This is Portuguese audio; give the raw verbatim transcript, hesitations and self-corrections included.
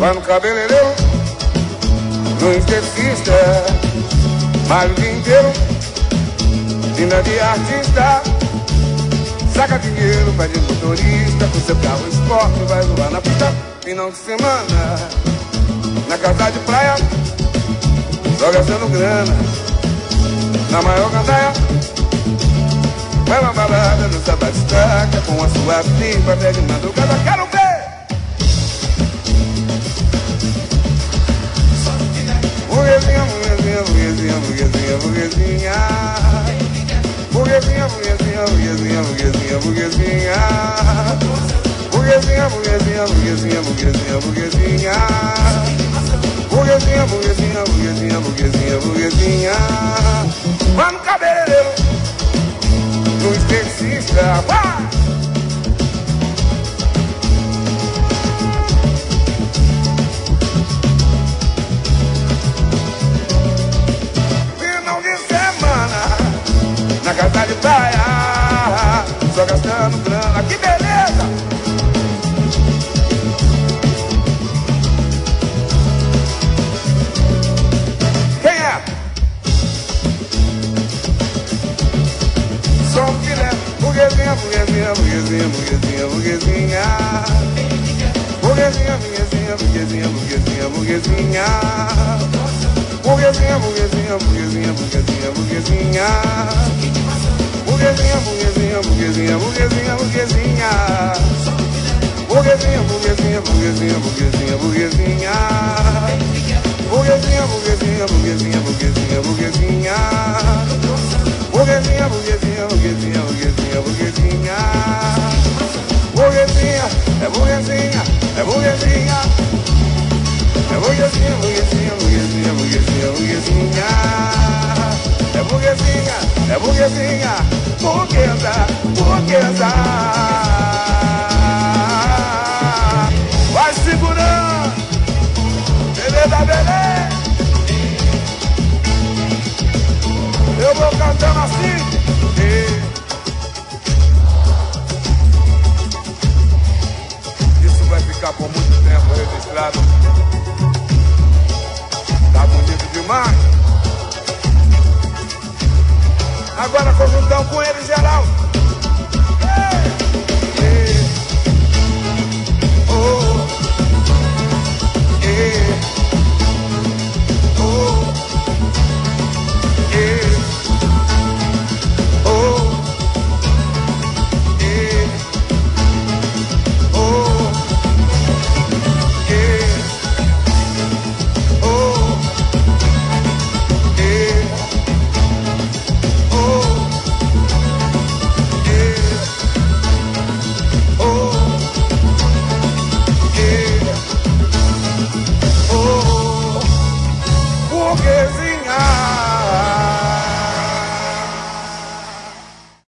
vai no cabeleireiro, no esteticista, malha o dia inteiro, linda de artista. Saca dinheiro, vai de motorista, com seu carro esporte, vai voar na pista. Final de semana, na casa de praia, só gastando grana, na maior gandaia. Vai uma balada no Sabatistaca, com a sua pipa até de madrugada. Quero ver! Burguesinha, burguesinha, burguesinha, burguesinha, burguesinha. Burguesinha, burguesinha, burguesinha, burguesinha, burguesinha. Burguesinha, burguesinha, burguesinha, burguesinha, burguesinha. Burguesinha, burguesinha, burguesinha, burguesinha, burguesinha. Vai no cabeleireiro, no esteticista, vai! Final de semana, na casa de praia, só gastando grana, que beleza! Quem é? Só um filé, burguesinha, burguesinha, burguesinha, burguesinha, burguesinha. Burguesinha, burguesinha, burguesinha, burguesinha, burguesinha. Burguesinha, burguesinha, burguesinha, burguesinha, burguesinha. Burguesinha, burguesinha, burguesinha, burguesinha, burguesinha. Burguesinha, burguesinha, burguesinha, burguesinha, burguesinha. Burguesinha, burguesinha, burguesinha, burguesinha, burguesinha. Burguesinha, burguesinha, burguesinha, burguesinha, burguesinha. Burguesinha, é burguesinha, é burguesinha. É burguesinha, burguesinha, burguesinha, burguesinha, burguesinha. É burguesinha, é burguesinha, burguesa, burguesa. Vai segurando, beleza, beleza. Eu vou cantando assim. E... isso vai ficar por muito tempo registrado. Tá bonito demais. Agora conjuntão com ele, geral.